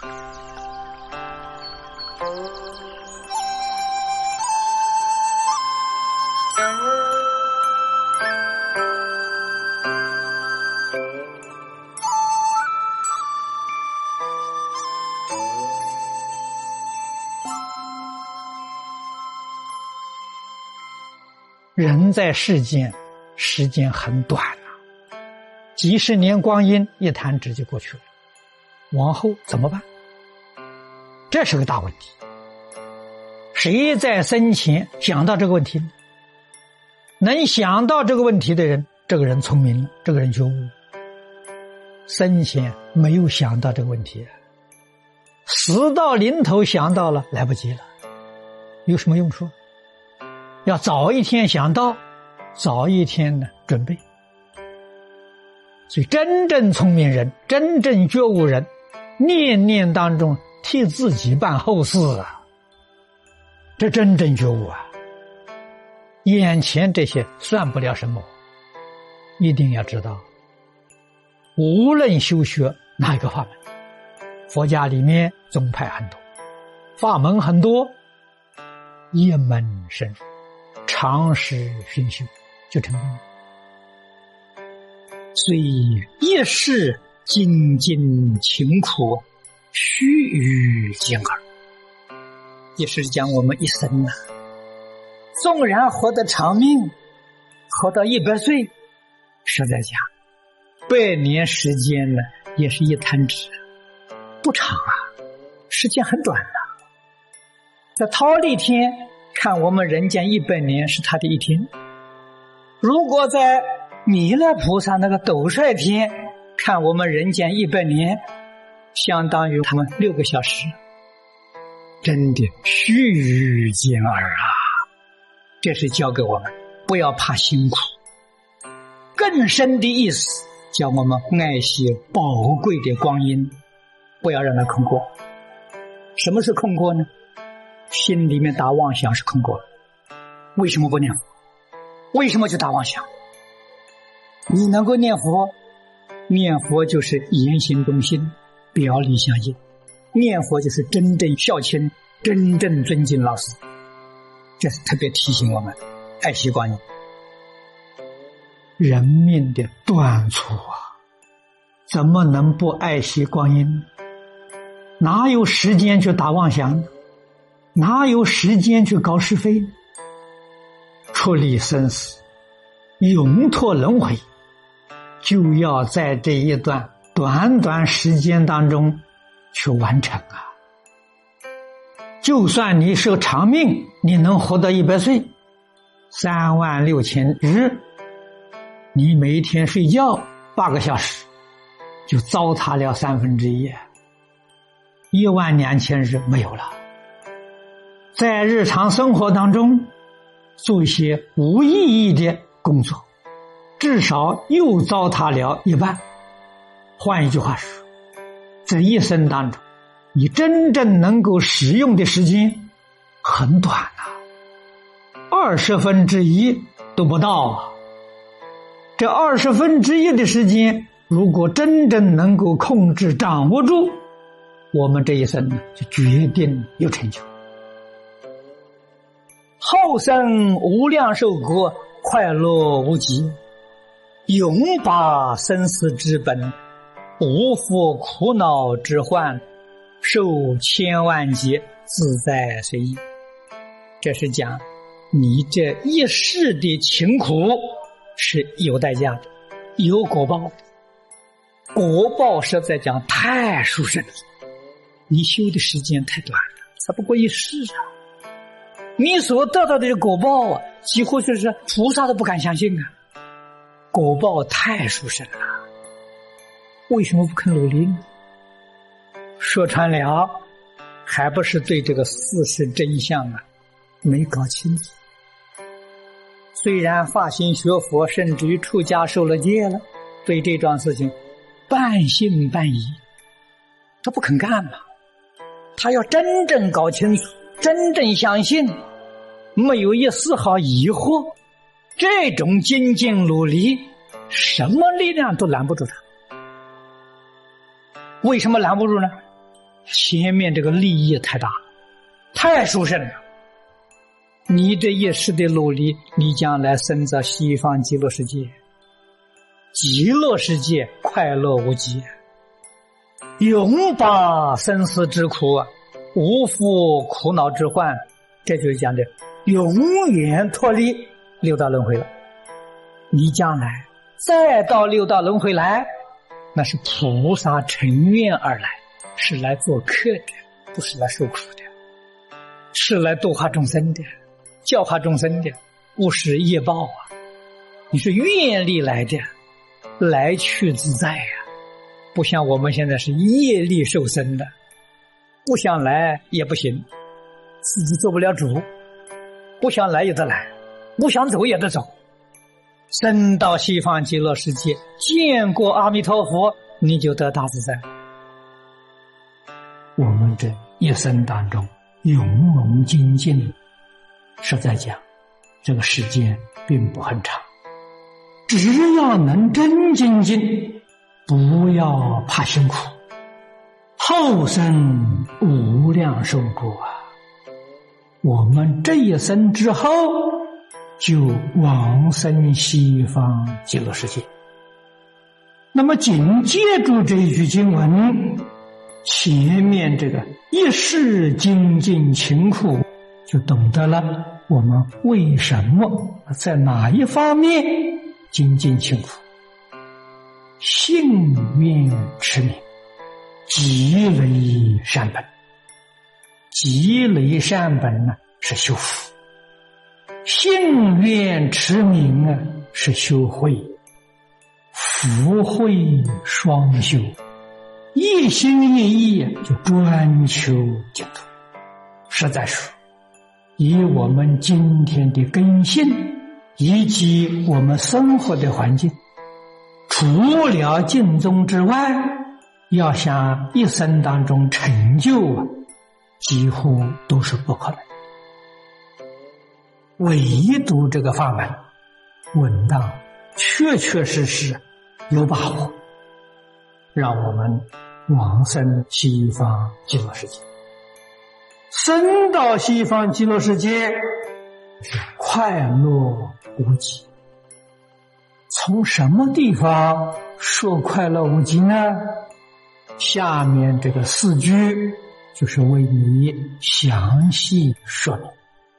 人在世间，时间很短啊，几十年光阴一弹指就过去了，往后怎么办？这是个大问题。谁在生前想到这个问题呢？能想到这个问题的人，这个人聪明了，这个人觉悟。生前没有想到这个问题，死到临头想到了，来不及了，有什么用处？要早一天想到，早一天呢准备。所以真正聪明人，真正觉悟人，念念当中替自己办后事啊，这真正觉悟啊。眼前这些算不了什么，一定要知道，无论修学哪一个法门，佛家里面宗派很多，法门很多，一门深入，常识熏修就成功了。所以一世精进勤苦，须臾见耳。也是讲我们一生啊，纵然活得长命，活到100岁，实在讲100年时间呢，也是一弹指，不长啊，时间很短啊。在忉利天看我们人间100年是他的一天，如果在弥勒菩萨那个斗率天看我们人间100年，相当于他们6个小时，真的须臾见耳啊！这是教给我们不要怕辛苦，更深的意思叫我们爱惜宝贵的光阴，不要让它空过。什么是空过呢？心里面打妄想是空过了。为什么不念佛？为什么去打妄想？你能够念佛，念佛就是言行中心，表里相应，念佛就是真正孝亲，真正尊敬老师。这是特别提醒我们爱惜光阴。人命的短促啊，怎么能不爱惜光阴？哪有时间去打妄想？哪有时间去搞是非？出离生死，永脱轮回，就要在这一段短短时间当中去完成啊！就算你是个长命，你能活到100岁，36000日，你每一天睡觉8个小时，就糟蹋了1/3，12000日没有了。在日常生活当中做一些无意义的工作，至少又糟蹋了1半。换一句话说，这一生当中你真正能够使用的时间很短啊，1/20都不到啊。这1/20的时间如果真正能够控制掌握住，我们这一生呢就决定有成就。后生无量寿国，快乐无极，永拔生死之本，无负苦恼之患，受千万劫，自在随意。这是讲你这一世的勤苦是有代价的，有果报的。果报实在讲太殊胜了，你修的时间太短了，才不过一世啊。你所得到的果报啊，几乎就是菩萨都不敢相信啊。果报太殊胜了，为什么不肯努力呢？说穿了，还不是对这个事实真相啊没搞清楚。虽然发心学佛，甚至于出家受了戒了，对这桩事情半信半疑，他不肯干嘛。他要真正搞清楚，真正相信，没有一丝毫疑惑，这种精进努力，什么力量都拦不住他。为什么拦不住呢？ 前面这个利益太大了，太殊胜了。你这一世的努力，你将来生在西方极乐世界，极乐世界快乐无极，永把生死之苦，无负苦恼之患，这就是讲的永远脱离六道轮回了。你将来再到六道轮回来，那是菩萨乘愿而来，是来做客的，不是来受苦的，是来度化众生的，教化众生的，不是业报啊！你是愿力来的，来去自在呀，不像我们现在是业力受生的，不想来也不行，自己做不了主，不想来也得来，不想走也得走。生到西方极乐世界，见过阿弥陀佛，你就得大自在。我们这一生当中勇猛精进，实在讲这个时间并不很长，只要能真精进，不要怕辛苦，后生无量寿果啊！我们这一生之后就往生西方极乐世界。那么紧接住这一句经文，前面这个一世精进勤苦，就懂得了我们为什么在哪一方面精进勤苦。信愿持名，积累善本。积累善本呢，是修福；信愿持名啊，是修慧。福慧双修，一心一意就专求净土。实在说，以我们今天的根性以及我们生活的环境，除了净宗之外，要想一生当中成就啊，几乎都是不可能。唯独这个法门稳当，确确实实有把握，让我们往生西方极乐世界。生到西方极乐世界是快乐无极。从什么地方说快乐无极呢？下面这个4句就是为你详细说明。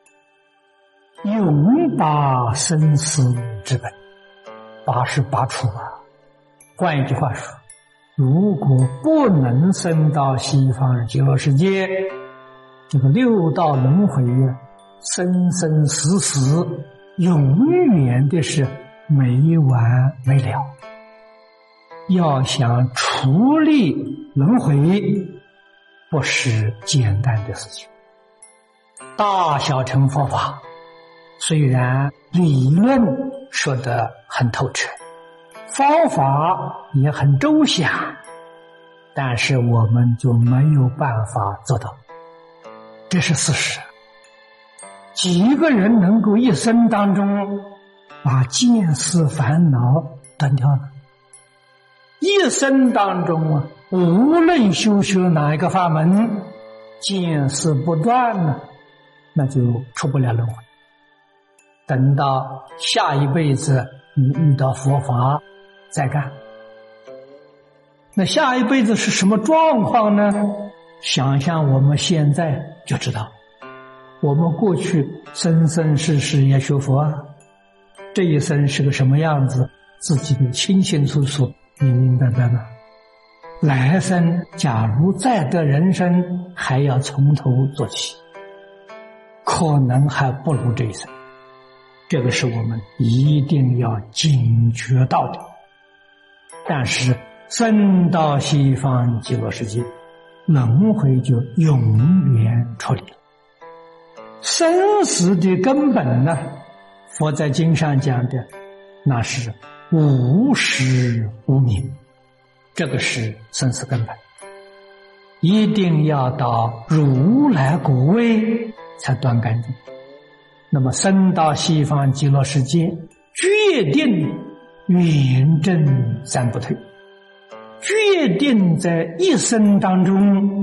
永拔生死之本，拔是拔除啊。换一句话说，如果不能生到西方极乐世界，这个六道轮回啊，生生死死，永远的是没完没了。要想除离轮回，不是简单的事情。大小乘佛法虽然理论说得很透彻，方法也很周详，但是我们就没有办法做到，这是事实。几个人能够一生当中把见思烦恼断掉了？一生当中啊，无论修哪一个法门，见思不断呢，那就出不了轮回。等到下一辈子你遇到佛法再干，那下一辈子是什么状况呢？想想我们现在就知道，我们过去生生世世也学佛啊，这一生是个什么样子，自己的清清楚楚明明白白了。来生假如再得人生，还要从头做起，可能还不如这一生。这个是我们一定要警觉到的。但是生到西方极乐世界，轮回就永远脱离了。生死的根本呢，佛在经上讲的，那是无始无明，这个是生死根本。一定要到如来果位才断干净。那么生到西方极乐世界，决定远征三不退，决定在一生当中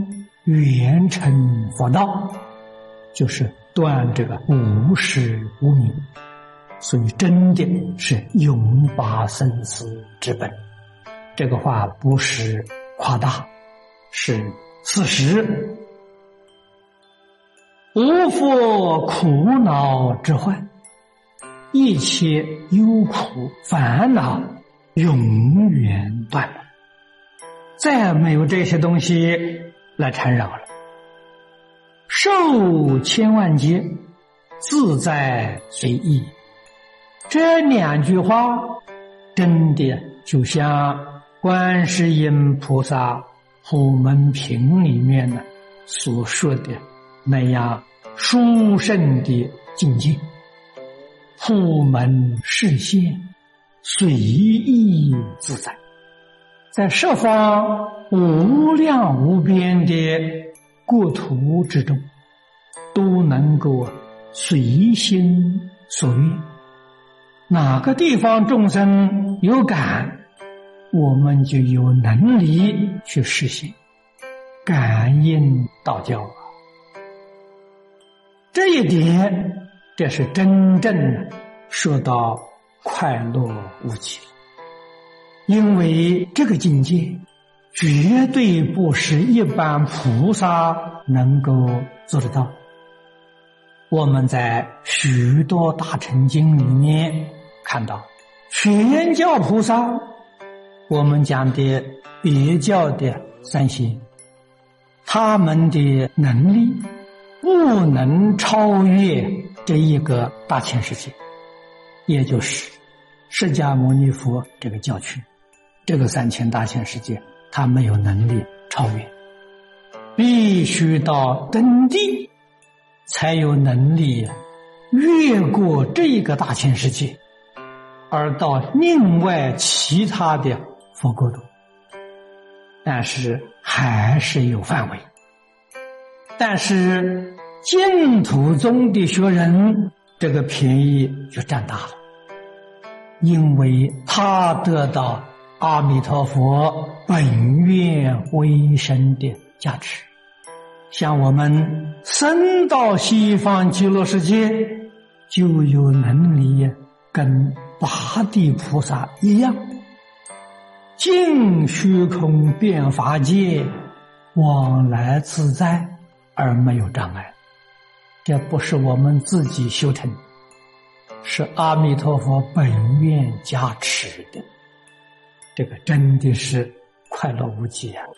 圆成佛道，就是断这个无始无明，所以真的是永拔生死之本。这个话不是夸大，是事实。无复苦恼之患，一切忧苦烦恼永远断了，再没有这些东西来缠绕了。受千万劫，自在随意。这两句话真的就像观世音菩萨普门品里面呢所说的那样殊胜的境界，普门示现，随意自在，在十方无量无边的国土之中，都能够随心所愿。哪个地方众生有感，我们就有能力去实现。感应道教啊，这一点，这是真正说到快乐无极。因为这个境界绝对不是一般菩萨能够做得到。我们在许多大乘经里面看到，全教菩萨，我们讲的别教的三仙，他们的能力不能超越这一个大千世界，也就是释迦牟尼佛这个教区，这个3000大千世界，他没有能力超越，必须到登地才有能力越过这一个大千世界，而到另外其他的佛国土，但是还是有范围。但是净土宗的学人，这个便宜就占大了，因为他得到阿弥陀佛本愿威神的加持。像我们生到西方极乐世界，就有能力跟八地菩萨一样，尽虚空遍法界，往来自在而没有障碍。这不是我们自己修成，是阿弥陀佛本愿加持的，这个真的是快乐无极啊！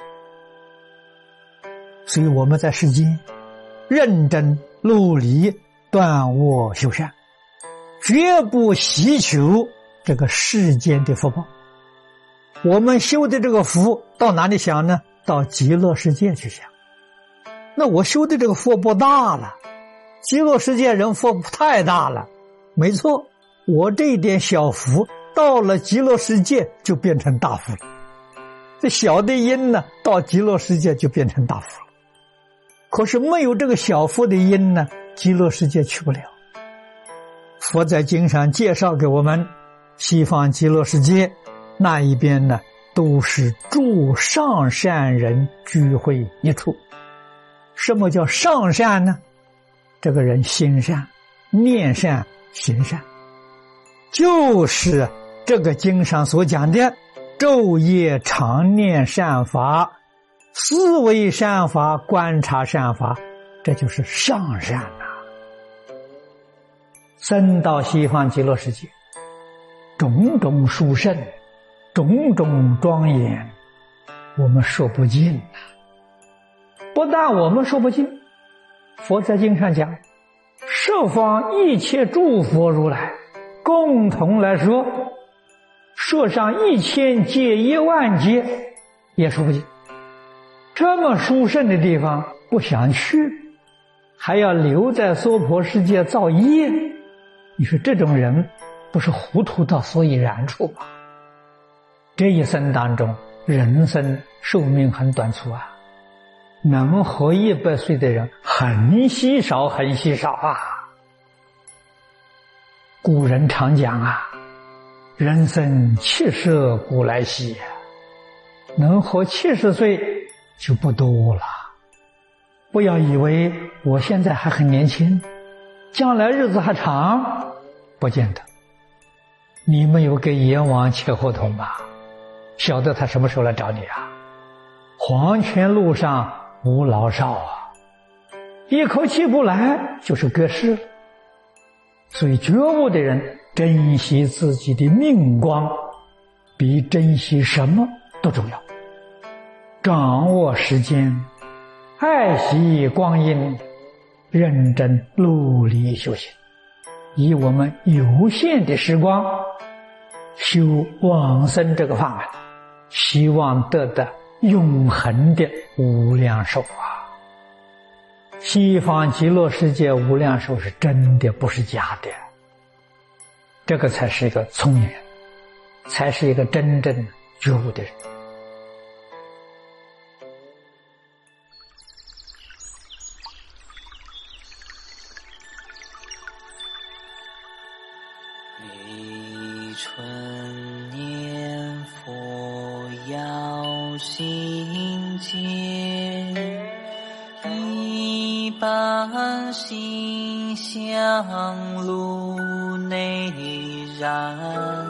所以我们在世间认真努力断恶修善，绝不希求这个世间的福报。我们修的这个福到哪里想呢？到极乐世界去想。那我修的这个福不大了，极乐世界人福太大了，没错，我这一点小福到了极乐世界就变成大福了，这小的因呢，到极乐世界就变成大福了。可是没有这个小福的因呢，极乐世界去不了。佛在经上介绍给我们，西方极乐世界那一边呢，都是诸上善人聚会一处。什么叫上善呢？这个人心善、念善、行善，就是这个经上所讲的昼夜常念善法，思维善法，观察善法，这就是上善啊。生到西方极乐世界，种种殊胜，种种庄严，我们说不尽啊。不但我们说不尽，佛在经上讲，十方一切诸佛如来共同来说，说上1000劫10000劫也说不尽。这么殊胜的地方不想去，还要留在娑婆世界造业，你说这种人不是糊涂到所以然处吗？这一生当中，人生寿命很短促啊，能活100岁的人很稀少，很稀少啊。古人常讲啊，人生70古来稀，能活70岁就不多了。 不要以为我现在还很年轻，将来日子还长，不见得。你没有给阎王签合同吧？晓得他什么时候来找你啊？黄泉路上无老少啊，一口气不来就是隔世。所以觉悟的人珍惜自己的命光，比珍惜什么都重要。掌握时间，爱惜光阴，认真努力修行，以我们有限的时光修往生这个法门，希望得到永恒的无量寿啊！西方极乐世界无量寿是真的，不是假的。这个才是一个聪明人，才是一个真正觉悟的人。 立春念佛要心坚，一般心香炉内燃，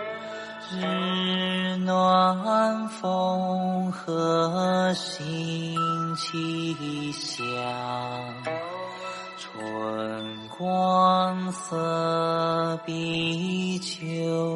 日暖风和心气香，春光色比秋